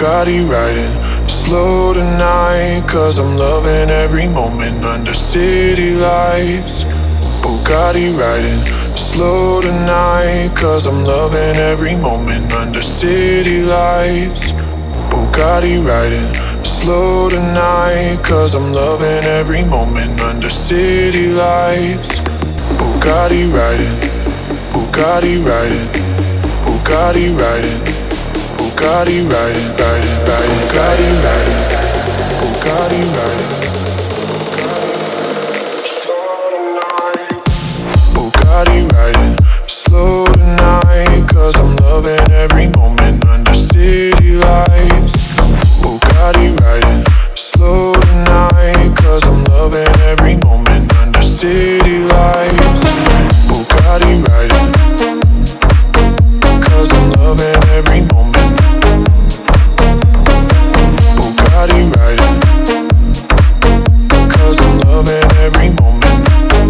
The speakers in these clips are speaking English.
Bugatti riding slow tonight, cause I'm loving every moment under city lights. Bugatti riding slow tonight, cause I'm loving every moment under city lights. Bugatti riding slow tonight, cause I'm loving every moment under city lights. Bugatti riding, Bugatti riding, Bugatti riding, Bugatti riding, riding, riding, Bugatti riding, Bugatti riding. Bugatti riding slow tonight, cause I'm loving every moment under city lights. Bugatti riding slow tonight, cause I'm loving every moment under city lights. Bugatti riding, cause I'm loving every moment. Bugatti riding, cause I'm loving every moment.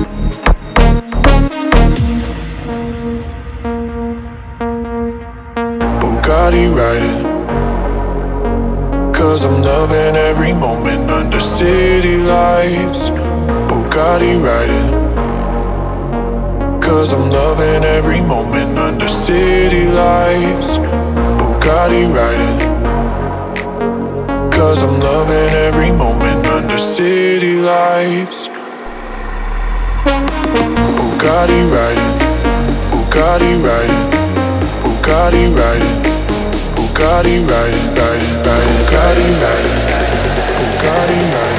Bugatti riding, cause I'm loving every moment under city lights. Bugatti riding, cause I'm loving every moment under city lights. Bugatti riding, cause I'm loving every moment under city lights. Bugatti riding, Bugatti riding, Bugatti riding, Bugatti riding, riding, riding, Bugatti riding, Bugatti riding.